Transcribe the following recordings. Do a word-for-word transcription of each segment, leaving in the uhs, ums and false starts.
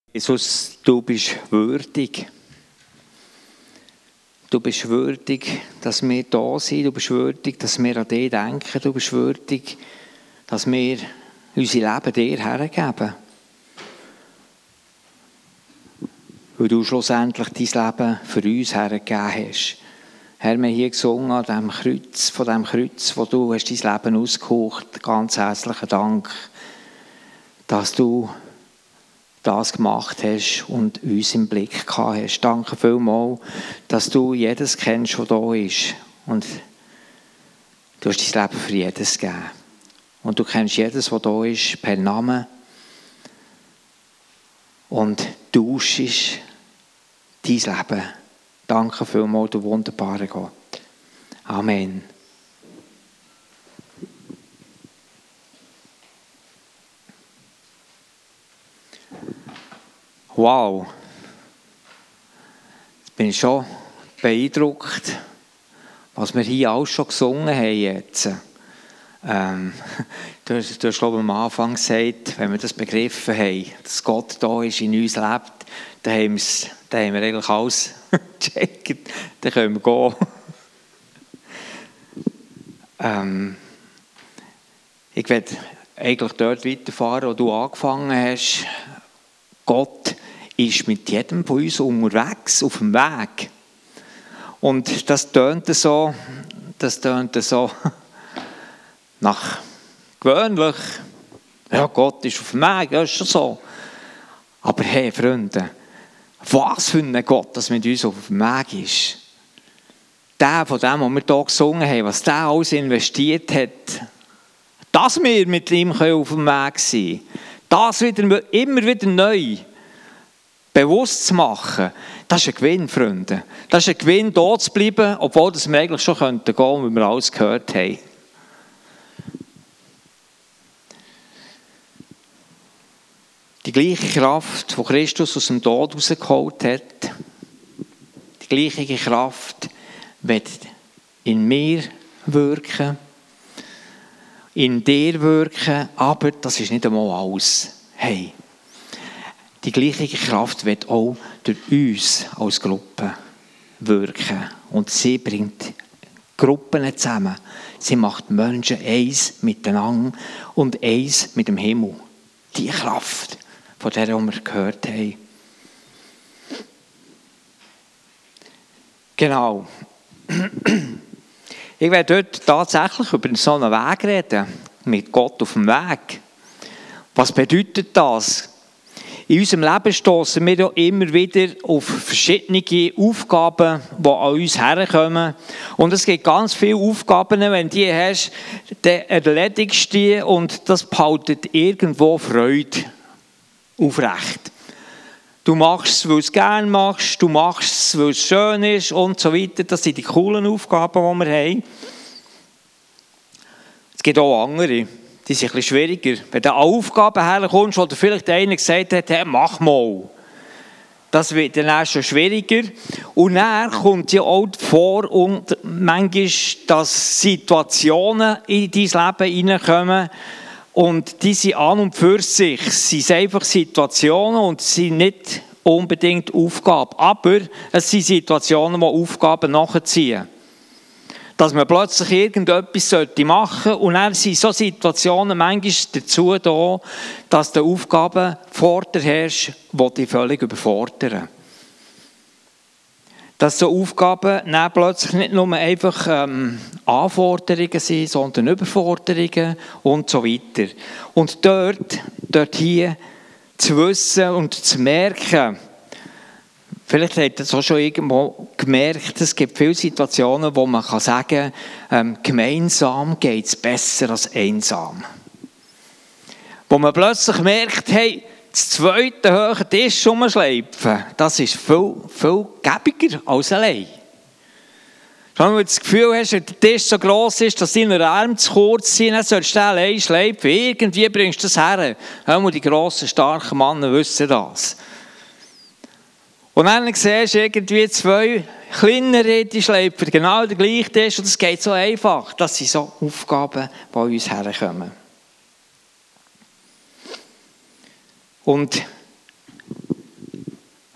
Jesus, du bist würdig. Du bist würdig, dass wir da sind. Du bist würdig, dass wir an dich denken. Du bist würdig, dass wir unser Leben dir hergeben. Weil du schlussendlich dein Leben für uns hergegeben hast. Herr, wir haben hier gesungen an diesem Kreuz, von diesem Kreuz, wo du hast dein Leben ausgehaucht. Ganz herzlichen Dank, dass du das gemacht hast und uns im Blick gehabt hast. Danke vielmals, dass du jedes kennst, was da ist. Und du hast dein Leben für jedes gegeben. Und du kennst jedes, was da ist, per Namen. Und tauschst dein Leben. Danke vielmals, du wunderbarer Gott. Amen. Wow, jetzt bin ich schon beeindruckt, was wir hier alles schon gesungen haben jetzt. Ähm, du hast, du hast glaube ich, am Anfang gesagt, wenn wir das begriffen haben, dass Gott da ist, in uns lebt, dann haben, dann haben wir eigentlich alles gecheckt, dann können wir gehen. ähm, ich werde eigentlich dort weiterfahren, wo du angefangen hast. Gott ist mit jedem von uns unterwegs, auf dem Weg. Und das tönt so, das tönt so nach gewöhnlich. Ja, Gott ist auf dem Weg, ja, ist schon so. Aber hey, Freunde, was für ein Gott, das mit uns auf dem Weg ist. Der, von dem, was wir hier gesungen haben, was der alles investiert hat, dass wir mit ihm auf dem Weg sein können. Das wieder, immer wieder neu bewusst zu machen, das ist ein Gewinn, Freunde. Das ist ein Gewinn, da zu bleiben, obwohl wir eigentlich schon gehen könnten, weil wir alles gehört haben. Die gleiche Kraft, die Christus aus dem Tod herausgeholt hat, die gleiche Kraft wird in mir wirken, in dir wirken, aber das ist nicht einmal alles. Hey, die gleiche Kraft wird auch durch uns als Gruppe wirken. Und sie bringt Gruppen zusammen. Sie macht Menschen eins miteinander und eins mit dem Himmel. Die Kraft, von der wir gehört haben. Genau. Ich werde dort tatsächlich über so einen Weg reden, mit Gott auf dem Weg. Was bedeutet das? In unserem Leben stoßen wir ja immer wieder auf verschiedene Aufgaben, die an uns herkommen. Und es gibt ganz viele Aufgaben, wenn du die hast, dann erledigst du die und das behaltet irgendwo Freude aufrecht. Du machst es, weil du es gerne machst, du machst es, weil es schön ist und so weiter. Das sind die coolen Aufgaben, die wir haben. Es gibt auch andere, die sind ein bisschen schwieriger. Wenn du an Aufgaben herkommst, oder vielleicht einer gesagt hat, hey, mach mal. Das wird dann auch schon schwieriger. Und dann kommt ja auch vor, und manchmal, dass Situationen in dein Leben hineinkommen. Und diese an und für sich sind einfach Situationen und sind nicht unbedingt Aufgaben. Aber es sind Situationen, die Aufgaben nachziehen. Dass man plötzlich irgendetwas machen sollte und dann sind so Situationen manchmal dazu da, dass du Aufgaben vor dir hast, die dich völlig überfordern. Dass so Aufgaben dann plötzlich nicht nur einfach ähm, Anforderungen sind, sondern Überforderungen und so weiter. Und dort, dort hier zu wissen und zu merken, vielleicht habt ihr das auch schon irgendwo gemerkt, es gibt viele Situationen, wo man kann sagen kann, ähm, gemeinsam geht es besser als einsam. Wo man plötzlich merkt, hey, das zweite hohe Tisch rumschleifen, das ist viel, viel gäbiger als allein. Wenn du das Gefühl hast, wenn der Tisch so gross ist, dass deine Arme zu kurz sind, dann sollst du den allein schleifen. Irgendwie bringst du das her. Nur die grossen, starken Männer wissen das. Und dann siehst du irgendwie zwei kleinere, die schleifen genau den gleichen Tisch und es geht so einfach. Das sind so Aufgaben, die an uns herkommen. Und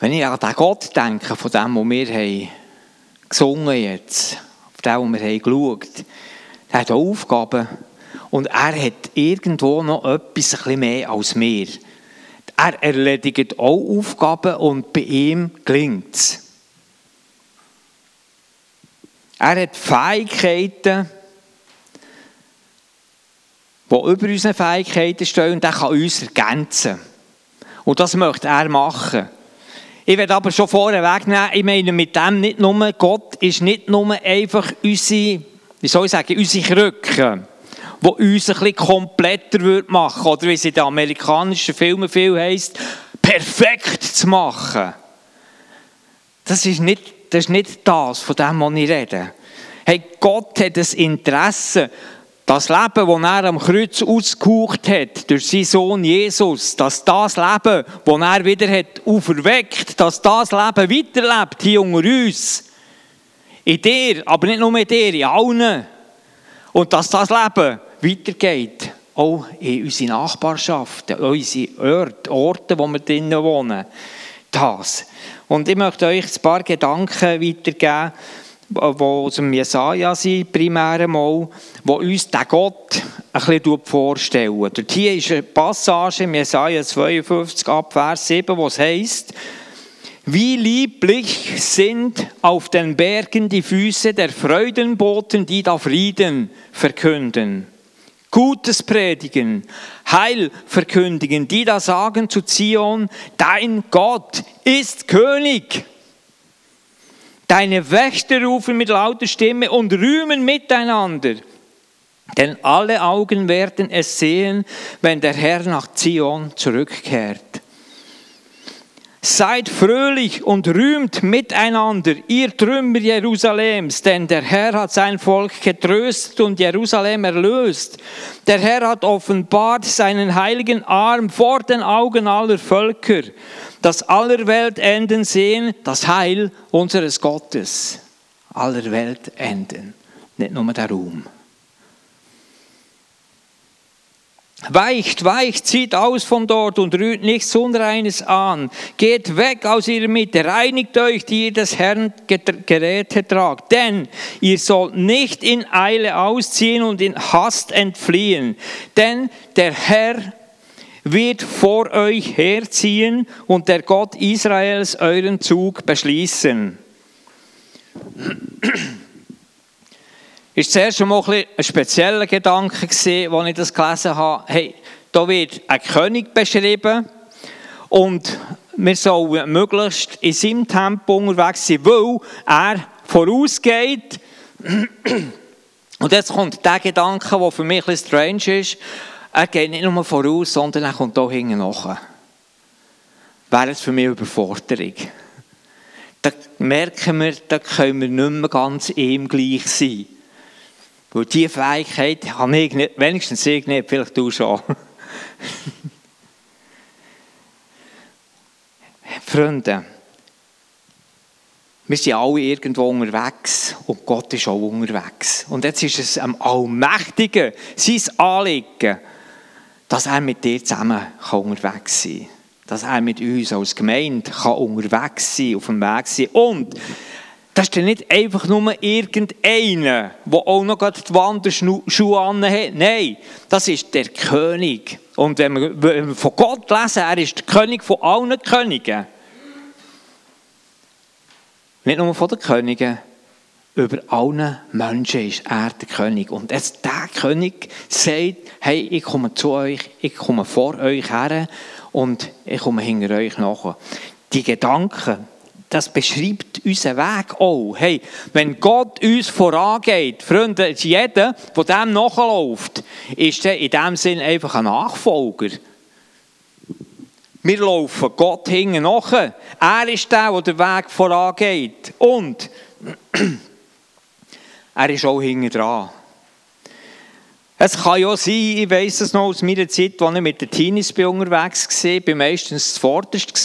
Wenn ich an den Gott denke, von dem, was wir haben gesungen jetzt, auf den, was wir haben geschaut, der hat auch Aufgaben. Und er hat irgendwo noch etwas ein bisschen mehr als wir. Er erledigt auch Aufgaben und bei ihm gelingt es. Er hat Fähigkeiten, die über unsere Fähigkeiten stehen, und er kann uns ergänzen. Und das möchte er machen. Ich werde aber schon vorweg nehmen, ich meine mit dem nicht nur, Gott ist nicht nur einfach unsere, wie soll ich sagen, unsere Krücke, die uns ein bisschen kompletter machen würde, oder wie es in den amerikanischen Filmen viel heisst, perfekt zu machen. Das ist nicht, das ist nicht das, von dem, was ich rede. Hey, Gott hat das Interesse, das Leben, das er am Kreuz ausgehaucht hat, durch seinen Sohn Jesus, dass das Leben, das er wieder hat auferweckt, dass das Leben weiterlebt hier unter uns. In dir, aber nicht nur in dir, in allen. Und dass das Leben weitergeht, auch in unsere Nachbarschaften, in unsere Orte, wo wir drinnen wohnen. Das. Und ich möchte euch ein paar Gedanken weitergeben, die aus dem Jesaja sind, primär mal, die uns den Gott ein bisschen vorstellen. Dort hier ist eine Passage im Jesaja zweiundfünfzig, ab Vers sieben, wo es heisst: Wie lieblich sind auf den Bergen die Füße der Freudenboten, die da Frieden verkünden. Gutes predigen, Heil verkündigen, die da sagen zu Zion, dein Gott ist König. Deine Wächter rufen mit lauter Stimme und rühmen miteinander. Denn alle Augen werden es sehen, wenn der Herr nach Zion zurückkehrt. Seid fröhlich und rühmt miteinander, ihr Trümmer Jerusalems, denn der Herr hat sein Volk getröstet und Jerusalem erlöst. Der Herr hat offenbart seinen heiligen Arm vor den Augen aller Völker, dass aller Weltenden sehen das Heil unseres Gottes. Aller Weltenden, nicht nur der Ruhm. Weicht, weicht, zieht aus von dort und rührt nichts Unreines an. Geht weg aus ihrer Mitte, reinigt euch, die ihr des Herrn Geräte tragt. Denn ihr sollt nicht in Eile ausziehen und in Hast entfliehen. Denn der Herr wird vor euch herziehen und der Gott Israels euren Zug beschließen. Ist zuerst schon mal ein, ein spezieller Gedanke gewesen, als ich das gelesen habe. Hey, da wird ein König beschrieben und wir sollen möglichst in seinem Tempo unterwegs sein, weil er vorausgeht. Und jetzt kommt der Gedanke, der für mich ein bisschen strange ist. Er geht nicht nur voraus, sondern er kommt auch hinten nach. Wäre es für mich eine Überforderung. Da merken wir, da können wir nicht mehr ganz ihm gleich sein. Weil diese Fähigkeit habe ich nicht, wenigstens ich nicht, vielleicht du schon. Freunde, wir sind alle irgendwo unterwegs und Gott ist auch unterwegs. Und jetzt ist es am Allmächtigen, sein Anliegen, dass er mit dir zusammen unterwegs sein kann. Dass er mit uns als Gemeinde unterwegs sein kann, auf dem Weg sein. Und das ist nicht einfach nur irgendeiner, der auch noch die Wanderschuhe anhat. Nein, das ist der König. Und wenn wir, wenn wir von Gott lesen, er ist der König von allen Königen. Nicht nur von den Königen, über allen Menschen ist er der König. Und jetzt der König sagt, hey, ich komme zu euch, ich komme vor euch her und ich komme hinter euch nach. Die Gedanken, das beschreibt unseren Weg auch. Hey, wenn Gott uns vorangeht, Freunde, jeder, der dem nachläuft, ist in diesem Sinn einfach ein Nachfolger. Wir laufen Gott hinten nach. Er ist der, der den Weg vorangeht. Und er ist auch hinten dran. Es kann ja sein, ich weiss es noch aus meiner Zeit, als ich mit den Teenies unterwegs war, ich war meistens zuvorderst.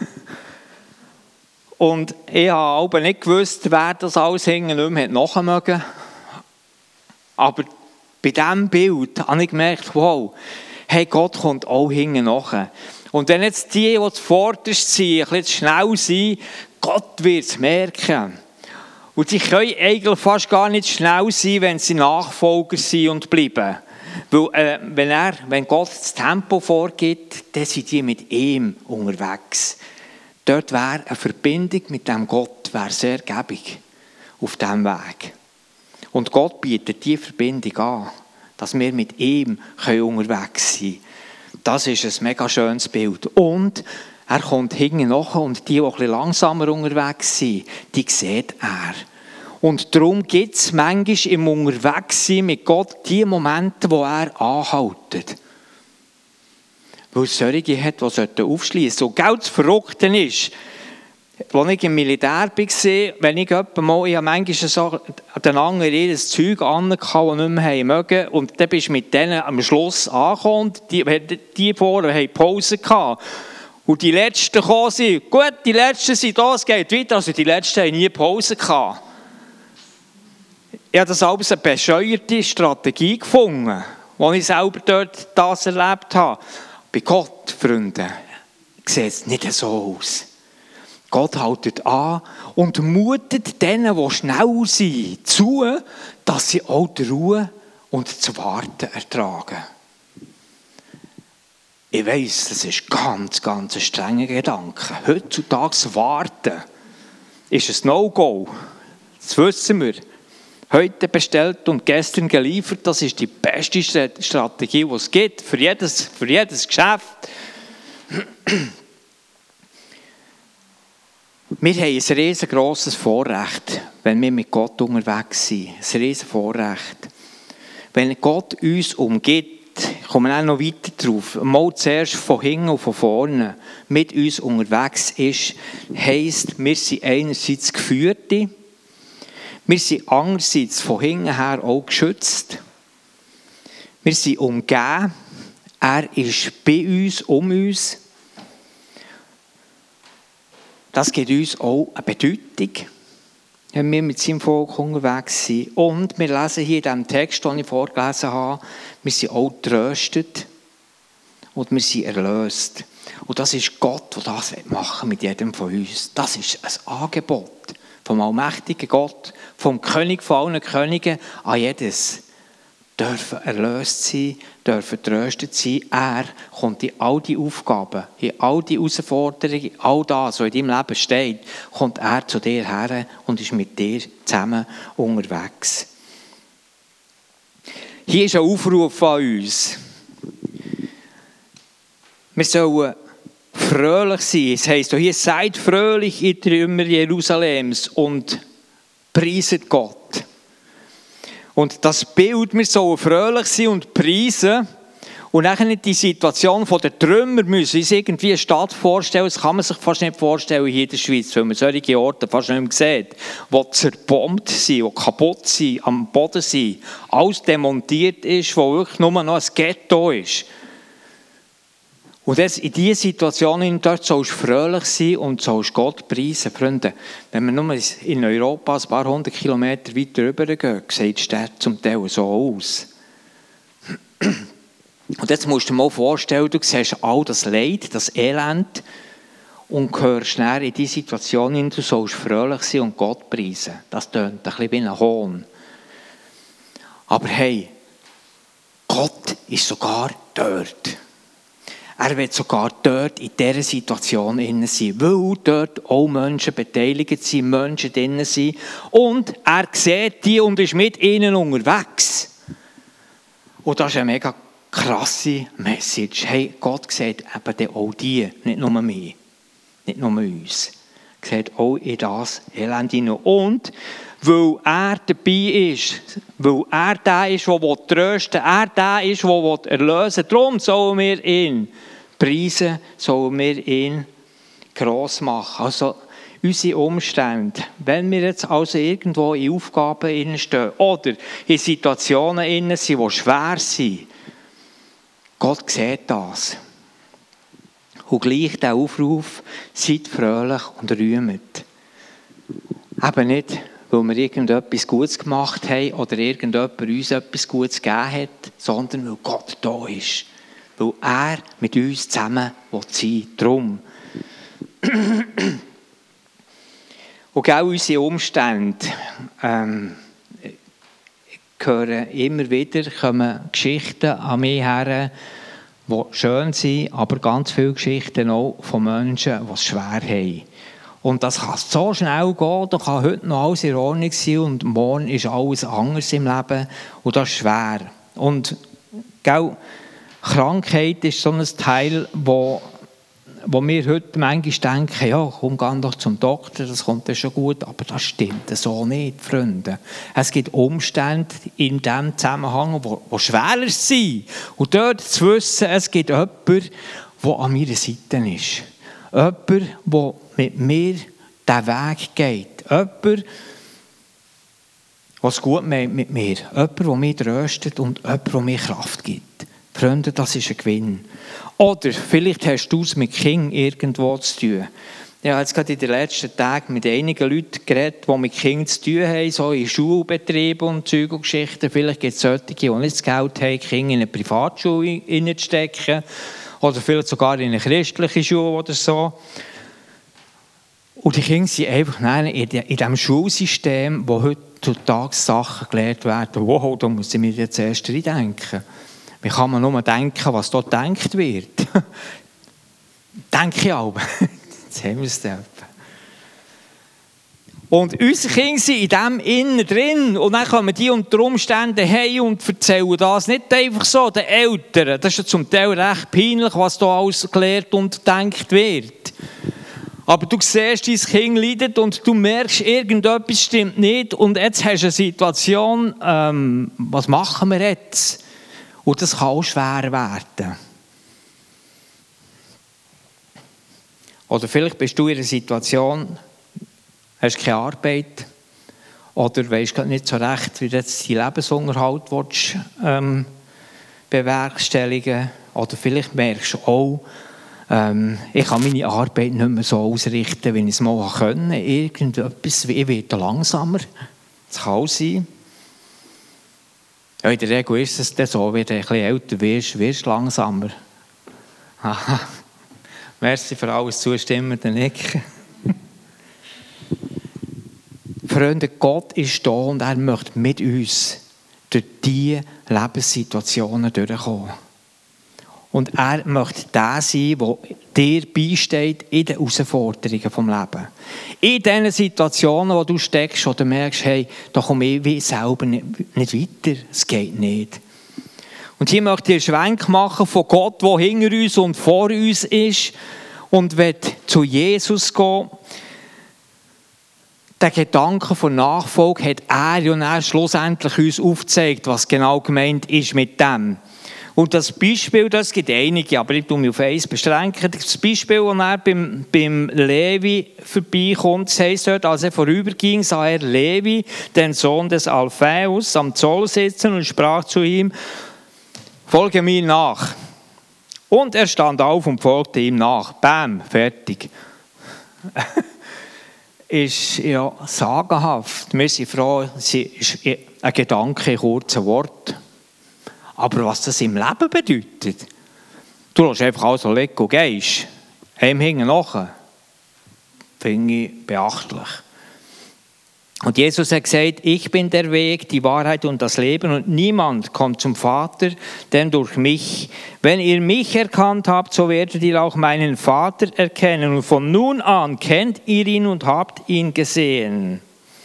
Und ich habe aber nicht gewusst, wer das alles hinten nicht mehr nachmachen mögen. Aber bei diesem Bild habe ich gemerkt, wow, hey, Gott kommt auch hinten nach. Und wenn jetzt die, die zuvorderst sind, ein bisschen zu schnell sind, Gott wird es merken. Und sie können eigentlich fast gar nicht schnell sein, wenn sie Nachfolger sind und bleiben. Weil äh, wenn, er, wenn Gott das Tempo vorgibt, dann sind die mit ihm unterwegs. Dort wäre eine Verbindung mit dem Gott wäre sehr gäbig auf diesem Weg. Und Gott bietet diese Verbindung an, dass wir mit ihm unterwegs sein können. Das ist ein mega schönes Bild. Und er kommt hinten nach und die, die ein bisschen langsamer unterwegs sind, die sieht er. Und darum gibt es manchmal im Unterwegssein mit Gott die Momente, wo er anhält. Weil es solche hat, die aufschliessen sollten. Und genau das Verrückte ist, als ich im Militär war, wenn ich mal, ich habe manchmal so den anderen ihr Zeug angehabt, das nicht mehr mögen. Und dann bist du mit denen am Schluss angekommen. Die, die vorher hatten Pause gehabt. Und die Letzten gekommen sind. Gut, die Letzten sind da, es geht weiter. Also die Letzten haben nie Pause gehabt. Ich habe das als eine bescheuerte Strategie gefunden, als ich selber dort das erlebt habe. Bei Gott, Freunde, sieht es nicht so aus. Gott hält an und mutet denen, die schnell sind, zu, dass sie auch die Ruhe und das Warten ertragen. Ich weiss, das ist ganz, ganz ein strenger Gedanke. Heutzutage warten ist ein No-Go. Das wissen wir. Heute bestellt und gestern geliefert, das ist die beste Strategie, die es gibt, für jedes, für jedes Geschäft. Wir haben ein riesengroßes Vorrecht, wenn wir mit Gott unterwegs sind. Ein riesen Vorrecht. Wenn Gott uns umgibt, kommen wir auch noch weiter drauf, mal zuerst von hinten und von vorne mit uns unterwegs ist, heisst, wir sind einerseits Geführte, wir sind andererseits von hinten her auch geschützt. Wir sind umgeben. Er ist bei uns, um uns. Das gibt uns auch eine Bedeutung, wenn wir mit seinem Volk unterwegs sind. Und wir lesen hier in diesem Text, den ich vorgelesen habe, wir sind auch getröstet und wir sind erlöst. Und das ist Gott, der das machen mit jedem von uns. Das ist ein Angebot vom allmächtigen Gott, vom König von allen Königen an jedes. Dürfen erlöst sein, dürfen getröstet sein. Er kommt in all die Aufgaben, in all die Herausforderungen, all das, was in deinem Leben steht, kommt er zu dir her und ist mit dir zusammen unterwegs. Hier ist ein Aufruf an uns. Wir sollen fröhlich sein. Es heisst hier, seid fröhlich, ihr Trümmer Jerusalems, und preiset Gott. Und das Bild, wir sollen fröhlich sein und preisen und dann nicht die Situation der Trümmer müssen uns irgendwie eine Stadt vorstellen. Das kann man sich fast nicht vorstellen hier in der Schweiz, weil man solche Orte fast nicht mehr sieht, die zerbombt sind, die kaputt sind, am Boden sind, alles demontiert ist, wo wirklich nur noch ein Ghetto ist. Und jetzt in dieser Situation, dort sollst du fröhlich sein und sollst Gott preisen. Freunde, wenn wir nur in Europa ein paar hundert Kilometer weiter rüber gehen, sieht die Stadt zum Teil so aus. Und jetzt musst du dir mal vorstellen, du siehst all das Leid, das Elend und hörst schnell in diese Situation, du sollst fröhlich sein und Gott preisen. Das tönt ein bisschen wie ein Hohn. Aber hey, Gott ist sogar dort. Er wird sogar dort in dieser Situation innen sein, weil dort auch Menschen beteiligt sind, Menschen drin sind. Und er sieht die und ist mit ihnen unterwegs. Und das ist eine mega krasse Message. Hey, Gott sieht eben auch die, nicht nur mich, nicht nur uns. Er sieht auch in das Elend hinein. Und weil er dabei ist, weil er der ist, der trösten will, er der ist, der erlösen will, darum sollen wir ihn preisen, sollen wir ihn gross machen. Also unsere Umstände, wenn wir jetzt also irgendwo in Aufgaben stehen oder in Situationen sind, die schwer sind, Gott sieht das. Und gleich der Aufruf, seid fröhlich und rühmet. Eben nicht, weil wir irgendetwas Gutes gemacht haben oder irgendjemand uns etwas Gutes gegeben hat, sondern weil Gott da ist. weil er mit uns zusammen sein will. Darum. Und auch unsere Umstände ähm, hören immer wieder, kommen Geschichten an mich her, die schön sind, aber ganz viele Geschichten auch von Menschen, die es schwer haben. Und das kann so schnell gehen, da kann heute noch alles in Ordnung sein und morgen ist alles anders im Leben und das ist schwer. Und gell, Krankheit ist so ein Teil, wo, wo wir heute manchmal denken, ja, komm, geh doch zum Doktor, das kommt dann schon gut, aber das stimmt so nicht, Freunde. Es gibt Umstände in diesem Zusammenhang, die schwerer sind. Und dort zu wissen, es gibt jemanden, der an meiner Seite ist. Jemand, der mit mir diesen Weg geht. Jemand, der es gut meint mit mir. Jemand, der mich tröstet und jemand, der mir Kraft gibt. Freunde, das ist ein Gewinn. Oder vielleicht hast du es mit Kindern irgendwo zu tun. Ich habe jetzt gerade in den letzten Tagen mit einigen Leuten geredet, die mit Kindern zu tun haben, so in Schulbetrieben und Zeug und Geschichten. Vielleicht gibt es solche, die nicht das Geld haben, Kinder in eine Privatschule hineinzustecken. Oder vielleicht sogar in eine christliche Schule oder so. Und die Kinder sind einfach in diesem Schulsystem, wo heutzutage Sachen gelehrt werden. Wow, da muss ich mir jetzt erst reindenken. Wie kann man nur denken, was dort gedacht wird? Denke ich auch. Jetzt haben wir es da. Und unsere Kinder sind in dem innen drin. Und dann kommen die unter Umständen heim und erzählen das nicht einfach so den Eltern. Das ist ja zum Teil recht peinlich, was da alles gelehrt und gedacht wird. Aber du siehst, dein Kind leidet und du merkst, irgendetwas stimmt nicht. Und jetzt hast du eine Situation, ähm, was machen wir jetzt? Und das kann auch schwer werden. Oder vielleicht bist du in einer Situation, hast keine Arbeit oder weisst gar nicht so recht, wie du jetzt deinen Lebensunterhalt willst, ähm, bewerkstelligen. Oder vielleicht merkst du auch, ähm, ich kann meine Arbeit nicht mehr so ausrichten, wie ich es mal können. Irgendetwas, ich werde langsamer. Das kann auch sein. Ja, in der Regel ist es dann so, wenn du ein bisschen älter wirst, wirst du langsamer. Aha. Merci für alles zustimmende Nicken. Freunde, Gott ist da und er möchte mit uns durch diese Lebenssituationen durchkommen. Und er möchte der sein, der dir beisteht in den Herausforderungen des Lebens. In diesen Situationen, wo du steckst oder merkst, hey, da komme ich wie selber nicht, nicht weiter, es geht nicht. Und hier möchte ich einen Schwenk machen von Gott, der hinter uns und vor uns ist und wird zu Jesus gehen. Der Gedanke von Nachfolge hat er und er schlussendlich uns aufgezeigt, was genau gemeint ist mit dem. Und das Beispiel, das gibt einige, aber ich tue mich auf eins beschränken. Das Beispiel, das er beim, beim Levi vorbeikommt, das heisst dort, als er vorüberging, sah er Levi, den Sohn des Alphaeus, am Zoll sitzen und sprach zu ihm, folge mir nach. Und er stand auf und folgte ihm nach. Bam, fertig. Ist ja sagenhaft. Wir sind froh, es ist ein Gedanke, ein kurzes Wort. Aber was das im Leben bedeutet, du lässt einfach alles so liegen und gehst. Heim hinten nach. Finde ich beachtlich. Und Jesus hat gesagt, ich bin der Weg, die Wahrheit und das Leben und niemand kommt zum Vater, denn durch mich. Wenn ihr mich erkannt habt, so werdet ihr auch meinen Vater erkennen. Und von nun an kennt ihr ihn und habt ihn gesehen.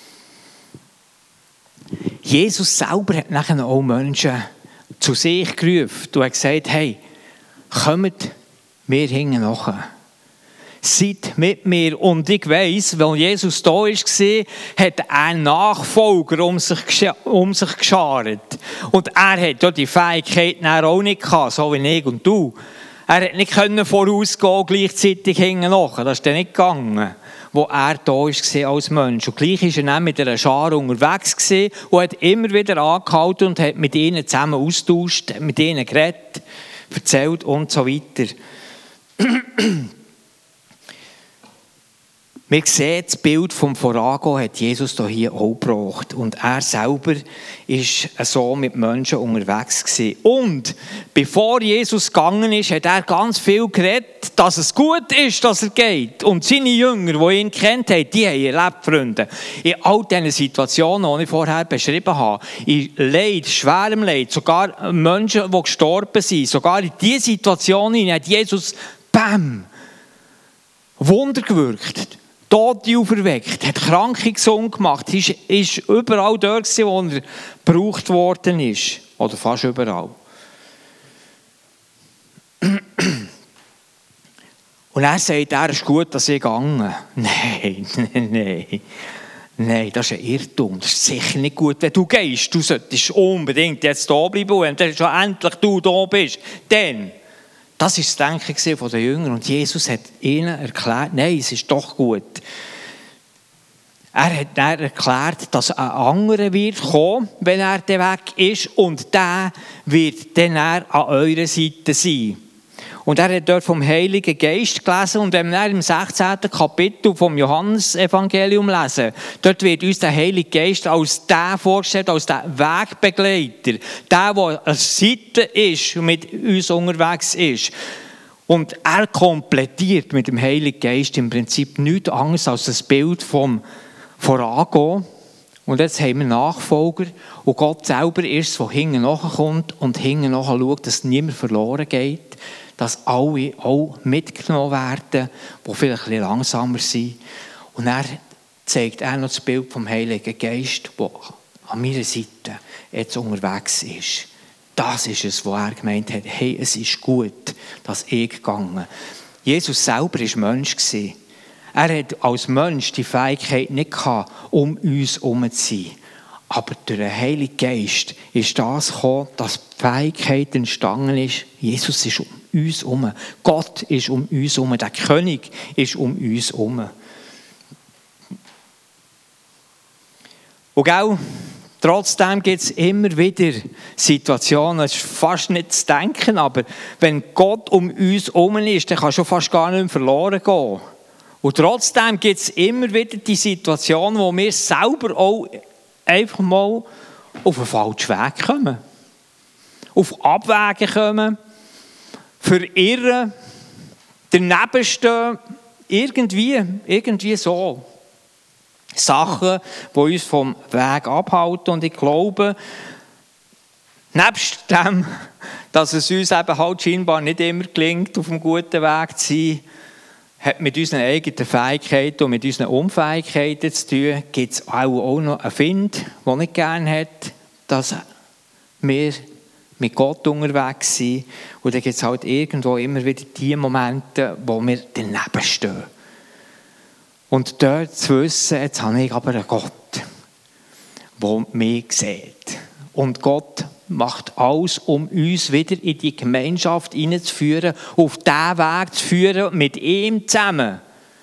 Jesus selber hat nachher auch Menschen zu sich gerufen. Du hast gesagt, hey, kommt mir hinten nach. Seid mit mir. Und ich weiss, weil Jesus da war, hat er einen Nachfolger um sich, um sich geschart. Und er hat ja die Fähigkeiten auch nicht gehabt, so wie ich und du. Er hat nicht vorausgehen und gleichzeitig hinten nach. Das ist dann nicht gegangen, wo er da war als Mensch. Und gleich war er dann mit einer Schar unterwegs und hat immer wieder angehalten und hat mit ihnen zusammen austauscht, mit ihnen geredet, erzählt und so weiter. Wir sehen, das Bild vom Vorangehen hat Jesus hier auch gebracht. Und er selber war so mit Menschen unterwegs gewesen. Und bevor Jesus gegangen ist, hat er ganz viel geredet, dass es gut ist, dass er geht. Und seine Jünger, die ihn kennt haben, die haben erlebt, Freunde. In all diesen Situationen, die ich vorher beschrieben habe, in Leid, schwerem Leid, sogar Menschen, die gestorben sind, sogar in diese Situationen hat Jesus, bam, Wunder gewirkt. Tote auferweckt, hat Kranke gesund gemacht, ist, ist überall dort gewesen, wo er gebraucht worden ist. Oder fast überall. Und er sagt, er ist gut, dass ich gehe. Nein, nein, nein. Nein, das ist ein Irrtum. Das ist sicher nicht gut, wenn du gehst. Du solltest unbedingt jetzt da bleiben, und wenn schon endlich du da bist, dann. Das war das Denken der Jünger. Und Jesus hat ihnen erklärt, nein, es ist doch gut. Er hat dann erklärt, dass ein anderer wird kommen, wenn er dann weg ist. Und der wird dann an eurer Seite sein. Und er hat dort vom Heiligen Geist gelesen. Und wenn wir im sechzehnten Kapitel vom Johannesevangelium lesen, dort wird uns der Heilige Geist als der vorgestellt, als der Wegbegleiter. Der, der an der Seite ist und mit uns unterwegs ist. Und er komplettiert mit dem Heiligen Geist im Prinzip nichts anderes als das Bild vom Vorangehen. Und jetzt haben wir Nachfolger. Und Gott selber ist es, der hinten nachkommt und hinten nachher schaut, dass niemand verloren geht. Dass alle auch mitgenommen werden, die vielleicht ein bisschen langsamer sind. Und er zeigt auch noch das Bild vom Heiligen Geist, der an meiner Seite jetzt unterwegs ist. Das ist es, was er gemeint hat. Hey, es ist gut, dass ich gegangen. Jesus selber war Mensch. Er hat als Mensch die Fähigkeit nicht gehabt, um uns herum zu sein. Aber durch den Heiligen Geist ist das gekommen, dass die Fähigkeit entstanden ist. Jesus ist um uns herum. Gott ist um uns herum. Der König ist um uns herum. Und gell, trotzdem gibt es immer wieder Situationen, es ist fast nicht zu denken, aber wenn Gott um uns herum ist, dann kann schon fast gar nicht mehr verloren gehen. Und trotzdem gibt es immer wieder die Situationen, wo wir selber auch einfach mal auf einen falschen Weg kommen. Auf Abwägen kommen, verirren, daneben stehen, irgendwie, irgendwie so. Sachen, die uns vom Weg abhalten. Und ich glaube, nebst dem, dass es uns eben halt scheinbar nicht immer gelingt, auf einem guten Weg zu sein, hat mit unseren eigenen Fähigkeiten und mit unseren Unfähigkeiten zu tun, gibt es auch, auch noch einen Find, der nicht gerne hat, dass wir mit Gott unterwegs sind. Und dann gibt es halt irgendwo immer wieder die Momente, wo wir daneben stehen. Und dort zu wissen, jetzt habe ich aber einen Gott, der mich sieht. Und Gott macht alles, um uns wieder in die Gemeinschaft hineinzuführen, auf diesen Weg zu führen, mit ihm zusammen.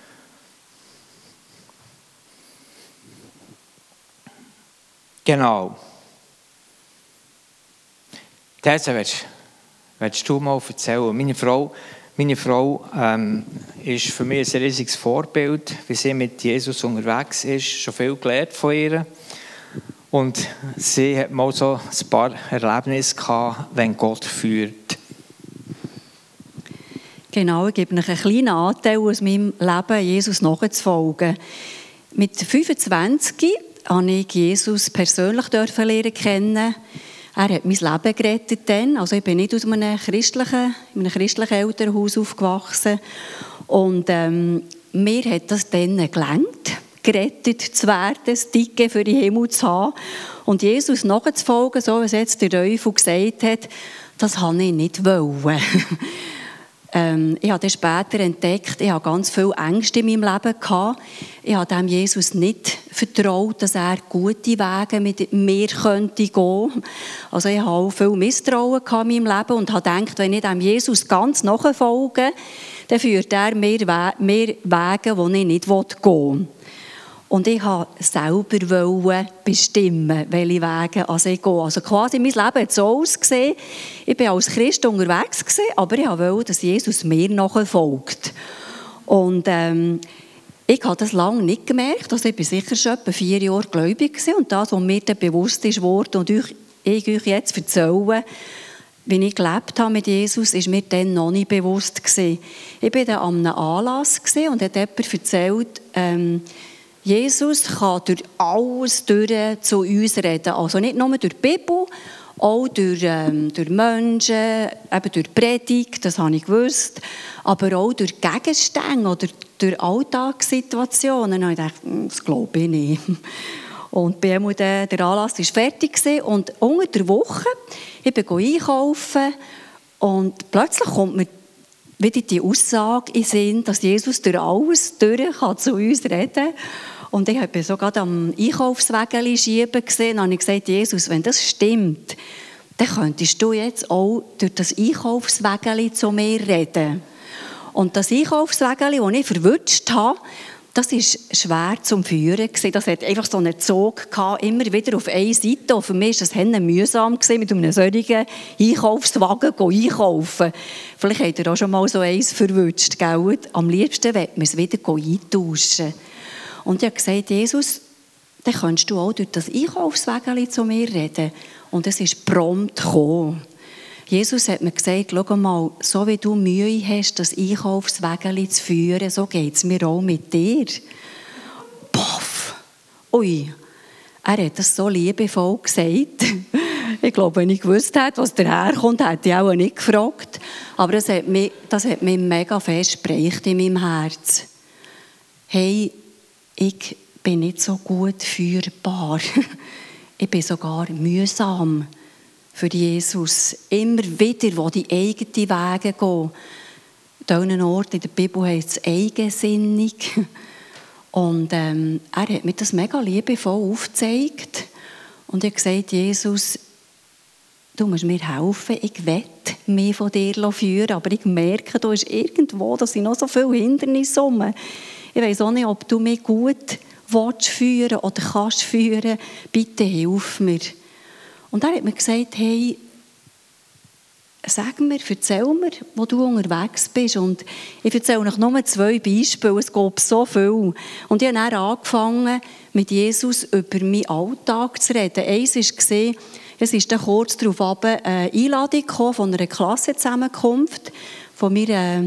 Genau. Das willst, willst du mal erzählen. Meine Frau, meine Frau ähm, ist für mich ein riesiges Vorbild, wie sie mit Jesus unterwegs ist. Schon viel gelernt von ihr. Und sie hat mal so ein paar Erlebnisse gehabt, wenn Gott führt. Genau, ich gebe euch einen kleinen Anteil aus meinem Leben, Jesus nachzufolgen. Mit fünfundzwanzig durfte ich Jesus persönlich lernen kennen. Er hat mein Leben gerettet dann. Also ich bin nicht aus einem christlichen, in einem christlichen Elternhaus aufgewachsen. Und ähm, mir hat das dann gelangt, gerettet zu werden, das Ticket für den Himmel zu haben. Und Jesus nachzufolgen, so wie es jetzt der Teufel gesagt hat, das wollte ich nicht wollen. ähm, ich habe dann später entdeckt, ich habe ganz viele Ängste in meinem Leben gehabt. Ich habe dem Jesus nicht vertraut, dass er gute Wege mit mir könnte gehen. Also ich habe auch viel Misstrauen in meinem Leben und habe gedacht, wenn ich dem Jesus ganz nachfolge, dann führt er mir Wege, die ich nicht gehen will. Und ich wollte selber bestimmen, welche Wege ich gehe. Also quasi mein Leben hat so ausgesehen. Ich war als Christ unterwegs, aber ich wollte, dass Jesus mir nachfolgt. Und ähm, ich habe das lange nicht gemerkt. Also ich war sicher schon etwa vier Jahre gläubig gewesen. Und das, was mir dann bewusst ist worden und ich, ich euch jetzt erzähle, wie ich gelebt habe mit Jesus, ist mir dann noch nicht bewusst gewesen. Ich war dann an einem Anlass und hat jemand erzählt, ähm, Jesus kann durch alles durch zu uns reden. Also nicht nur durch die Bibel, auch durch, ähm, durch Menschen, eben durch Predigt, das habe ich gewusst, aber auch durch Gegenstände oder durch Alltagssituationen. Und ich dachte, das glaube ich nicht. Und bei ihm der, der Anlass war fertig und unter der Woche, ich bin einkaufen und plötzlich kommt mir wieder die Aussage in den Sinn, dass Jesus durch alles durch kann zu uns reden kann. Und ich habe so gerade am Einkaufswägeli schieben gesehen und habe gesagt, Jesus, wenn das stimmt, dann könntest du jetzt auch durch das Einkaufswägeli zu mir reden. Und das Einkaufswägeli, das ich verwünscht habe, das war schwer zum Führen. Das hatte einfach so einen Zug gehabt, immer wieder auf einer Seite. Und für mich war das mühsam, mit einem solchen Einkaufswagen einkaufen. Vielleicht habt ihr auch schon mal so eins verwünscht. Gell? Am liebsten möchte man es wieder eintauschen. Und ich habe gesagt, Jesus, dann kannst du auch durch das Einkaufswägeli zu mir reden. Und es ist prompt gekommen. Jesus hat mir gesagt, schau mal, so wie du Mühe hast, das Einkaufswägeli zu führen, so geht es mir auch mit dir. Puff! Ui! Er hat das so liebevoll gesagt. Ich glaube, wenn ich gewusst hätte, was daherkommt, hätte ich auch nicht gefragt. Aber das hat mich, das hat mich mega fest geprägt in meinem Herz. Hey, ich bin nicht so gut führbar. Ich bin sogar mühsam für Jesus. Immer wieder, wo die eigenen Wege gehen. An diesem Ort in der Bibel heißt es eigensinnig. Und ähm, er hat mir das mega liebevoll aufgezeigt. Und ich habe gesagt, Jesus, du musst mir helfen, ich will mich von dir führen, aber ich merke, da ist irgendwo, da sind noch so viele Hindernisse rum. Ich weiss auch nicht, ob du mich gut willst führen oder kannst führen. Bitte hilf mir. Und er hat mir gesagt, hey, sag mir, erzähl mir, wo du unterwegs bist. Und ich erzähle euch nur zwei Beispiele, es gibt so viel. Und ich habe dann angefangen, mit Jesus über meinen Alltag zu reden. Eins war, es ist dann kurz darauf eine Einladung von einer Klassenzusammenkunft von meiner,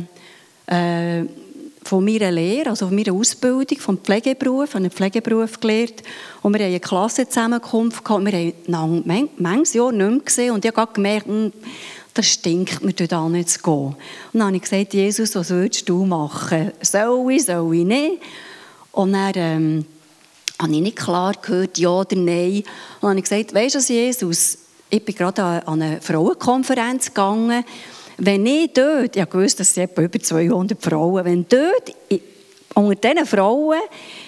äh, von meiner Lehre, also von meiner Ausbildung, vom Pflegeberuf. Ich habe einen Pflegeberuf gelernt. Und wir hatten eine Klassenzusammenkunft gehabt. Wir haben man, manches Jahr nicht mehr gesehen. Und ich habe gemerkt, das stinkt mir, da nicht zu gehen. Und dann habe ich gesagt, Jesus, was würdest du machen? Soll ich, soll ich nicht? Und dann ähm, habe ich nicht klar gehört, ja oder nein. Und dann habe ich gesagt, weisst du, Jesus, ich bin gerade an eine Frauenkonferenz gegangen. Wenn ich dort, ich wusste, dass es etwa über zweihundert Frauen, wenn dort unter diesen Frauen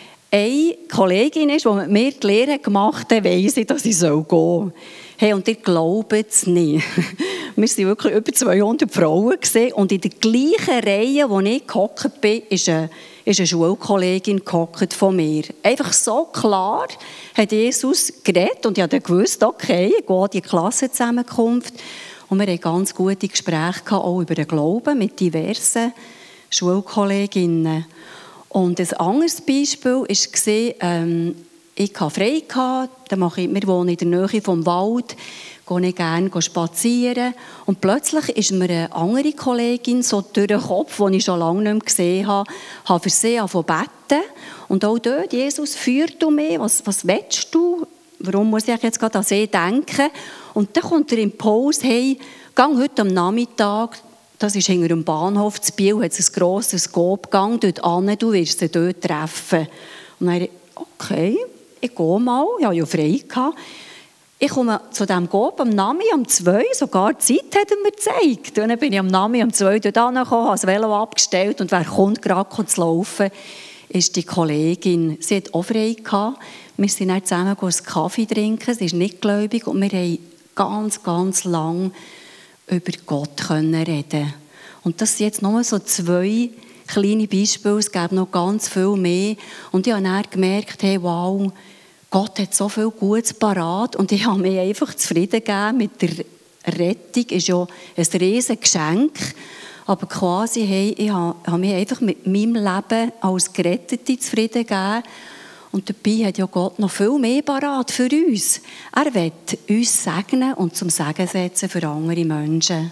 eine Kollegin ist, die mit mir die Lehre gemacht hat, dann weiss ich, dass ich gehen soll. Hey, und ihr glaubt es nicht. Wir waren wirklich über zweihundert Frauen gewesen, und in der gleichen Reihe, wo ich gehockt bin, ist eine, ist eine Schulkollegin gehockt von mir. Einfach so klar hat Jesus geredet und ich habe dann gewusst, okay, ich gehe an die Klassenzusammenkunft. Und wir hatten ganz gute Gespräche gehabt, auch über den Glauben mit diversen Schulkolleginnen. Und ein anderes Beispiel war, ähm, ich hatte frei, dann mache ich, wir wohnen in der Nähe vom Wald, gehe ich gerne spazieren. Und plötzlich ist mir eine andere Kollegin so durch den Kopf, die ich schon lange nicht mehr gesehen habe, habe für sie angefangen zu beten. Und auch dort, Jesus, führ du mich, was, was willst du? Warum muss ich jetzt gerade an sie denken? Und dann kommt der Impuls, hey, geh heute am Nachmittag, das ist hinter dem Bahnhof zu Biel, hat es ein grosses Skop, geh dort hin, du wirst sie dort treffen. Und dann, okay, ich gehe mal, ich hatte ja frei gehabt. Ich komme zu diesem Skop am Nami um zwei, sogar die Zeit hat er mir gezeigt. Und dann bin ich am Nami um zwei dort hingekommen, habe das Velo abgestellt und wer kommt gerade zu laufen, ist die Kollegin. Sie hat auch frei gehabt. Wir sind dann zusammen einen Kaffee trinken, sie ist nicht gläubig und wir haben ganz, ganz lang über Gott reden. Und das sind jetzt nur so zwei kleine Beispiele, es gäbe noch ganz viel mehr. Und ich habe dann gemerkt, hey, wow, Gott hat so viel Gutes parat und ich habe mich einfach zufrieden gegeben mit der Rettung. Das ist ja ein riesiges Geschenk. Aber quasi, hey, ich habe, habe mich einfach mit meinem Leben als Gerettete zufrieden gegeben. Und dabei hat ja Gott noch viel mehr parat für uns. Er will uns segnen und zum Segen setzen für andere Menschen.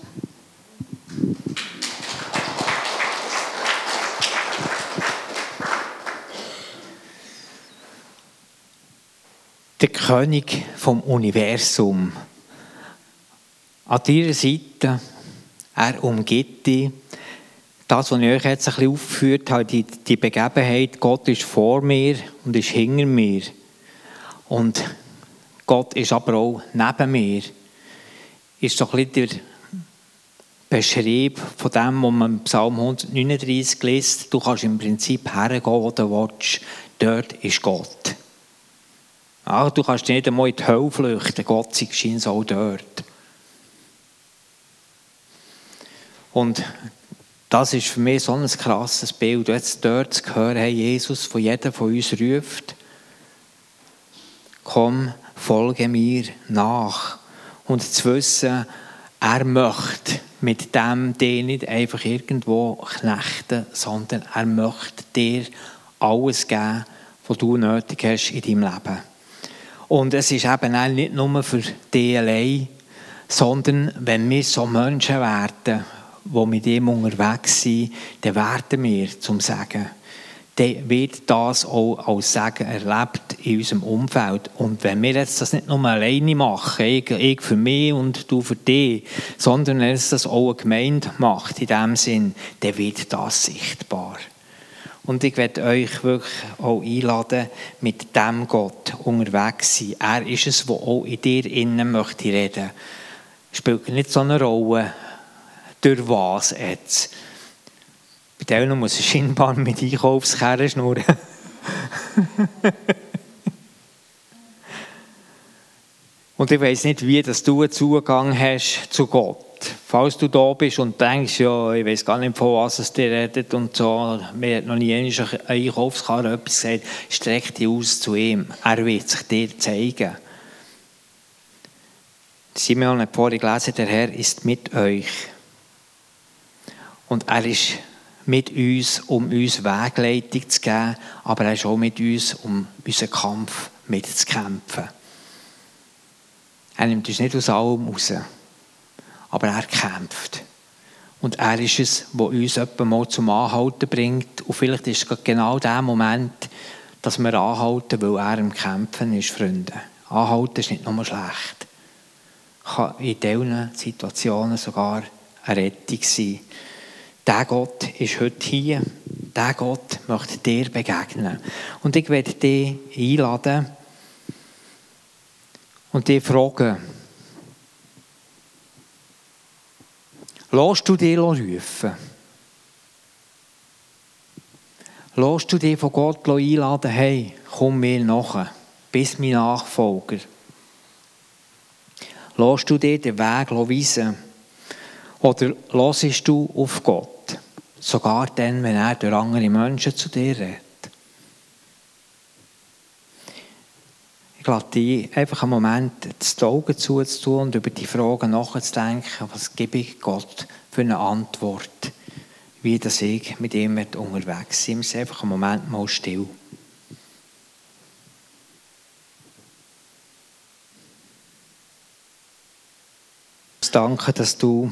Der König vom Universum. An deiner Seite, er umgibt dich. Das, was ich euch jetzt ein bisschen aufgeführt habe, die, die Begebenheit, Gott ist vor mir und ist hinter mir. Und Gott ist aber auch neben mir. Ist so ein bisschen der Beschrieb von dem, was man im Psalm hundertneununddreißig liest. Du kannst im Prinzip hergehen, wo du willst. Dort ist Gott. Ja, du kannst nicht einmal in die Hölle flüchten. Gott sei scheint auch dort. Und das ist für mich so ein krasses Bild. Jetzt dort zu hören, hey, Jesus von jedem von uns ruft, komm, folge mir nach. Und zu wissen, er möchte mit dem dir nicht einfach irgendwo knechten, sondern er möchte dir alles geben, was du nötig hast in deinem Leben. Und es ist eben auch nicht nur für dich allein, sondern wenn wir so Menschen werden, die mit ihm unterwegs sind, dann werden wir zum Segen. Dann wird das auch als Segen erlebt in unserem Umfeld. Und wenn wir jetzt das nicht nur alleine machen, ich, ich für mich und du für dich, sondern wenn es das auch eine Gemeinde macht, in dem Sinn, dann wird das sichtbar. Und ich werde euch wirklich auch einladen, mit dem Gott unterwegs zu sein. Er ist es, der auch in dir innen möchte reden. Spielt nicht so eine Rolle, durch was jetzt. Bei denen muss ich scheinbar mit Einkaufskerren schnurren. Und ich weiss nicht, wie dass du einen Zugang hast zu Gott. Falls du da bist und denkst, ja, ich weiss gar nicht, von was es dir redet und so, mir hat noch nie ein Einkaufskarre etwas gesagt, streck dich aus zu ihm. Er wird sich dir zeigen. Simeon hat vorhin gelesen, der Herr ist mit euch. Und er ist mit uns, um uns Wegleitung zu geben, aber er ist auch mit uns, um unseren Kampf mitzukämpfen. Er nimmt uns nicht aus allem raus, aber er kämpft. Und er ist es, der uns etwa mal zum Anhalten bringt. Und vielleicht ist es genau der Moment, dass wir anhalten, weil er im Kämpfen ist, Freunde. Anhalten ist nicht nur schlecht. Kann in diesen Situationen sogar eine Rettung sein. Der Gott ist heute hier. Der Gott möchte dir begegnen. Und ich werde dich einladen und dich fragen, lässt du dich rufen? Lässt du dich von Gott einladen, hey, komm mir nach, bist mein Nachfolger. Lässt du dir den Weg weisen? Oder hörst du auf Gott? Sogar dann, wenn er durch andere Menschen zu dir redet. Ich lade dich einfach einen Moment, die Augen zuzutun und über die Fragen nachzudenken, was gebe ich Gott für eine Antwort, wie das ich mit ihm unterwegs bin. Wir sind einfach einen Moment mal still. Danke, dass du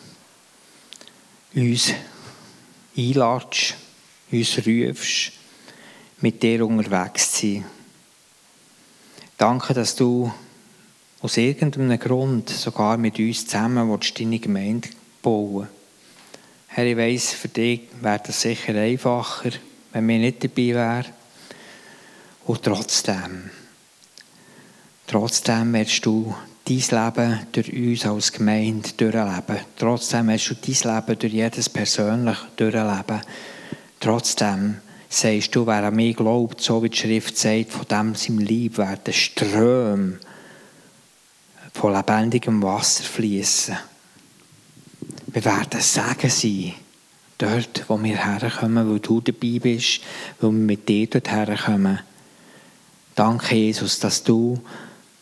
uns einladest, uns rufst, mit dir unterwegs zu sein. Danke, dass du aus irgendeinem Grund sogar mit uns zusammen willst, deine Gemeinde bauen. Herr, ich weiss, für dich wäre das sicher einfacher, wenn wir nicht dabei wären. Und trotzdem, trotzdem wirst du dein Leben durch uns als Gemeinde durchleben. Trotzdem wirst du dein Leben durch jedes persönlich durchleben. Trotzdem sagst du, wer an mich glaubt, so wie die Schrift sagt, von dem seinem Leib werden Ströme von lebendigem Wasser fließen. Wir werden Segen sein, dort, wo wir herkommen, weil du dabei bist, weil wir mit dir dort herkommen. Danke, Jesus, dass du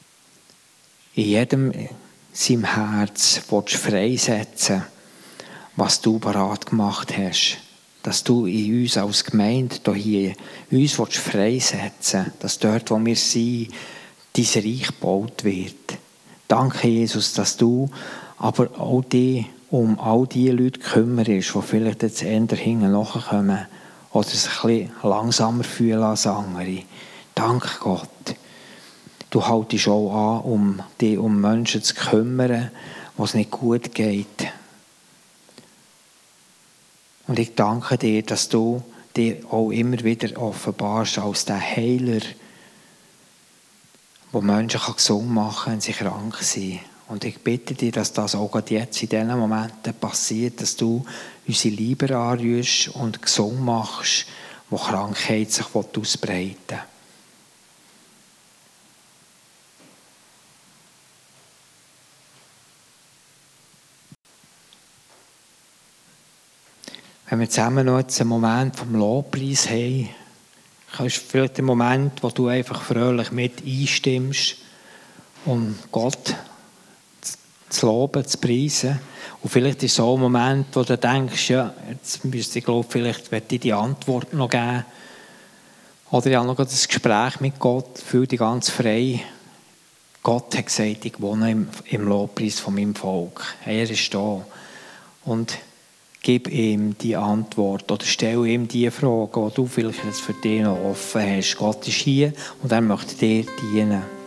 in jedem seinem Herz freisetzen willst, was du parat gemacht hast. Dass du in uns als Gemeinde hier uns freisetzen willst, dass dort, wo wir sind, dein Reich gebaut wird. Danke, Jesus, dass du aber auch dich um all die Leute kümmerst, die vielleicht jetzt eher hinten nachkommen oder sich ein bisschen langsamer fühlen als andere. Danke, Gott. Du haltest auch an, um dich um Menschen zu kümmern, wo es nicht gut geht. Und ich danke dir, dass du dich auch immer wieder offenbarst als der Heiler, der Menschen gesund machen kann, wenn sie krank sind. Und ich bitte dich, dass das auch gerade jetzt in diesen Momenten passiert, dass du unsere Liebe anrührst und gesund machst, wo Krankheit sich ausbreiten will. Wenn wir zusammen noch jetzt einen Moment vom Lobpreis haben, kannst du vielleicht einen Moment, wo du einfach fröhlich mit einstimmst, um Gott zu loben, zu preisen. Und vielleicht ist es auch ein Moment, wo du denkst, ja, jetzt müsste ich glaube, vielleicht werde ich die Antwort noch geben. Oder ich habe noch das Gespräch mit Gott, fühle dich ganz frei. Gott hat gesagt, ich wohne im, im Lobpreis von meinem Volk. Er ist da. Und gib ihm die Antwort oder stell ihm die Frage, die du vielleicht jetzt für dich noch offen hast. Gott ist hier und er möchte dir dienen.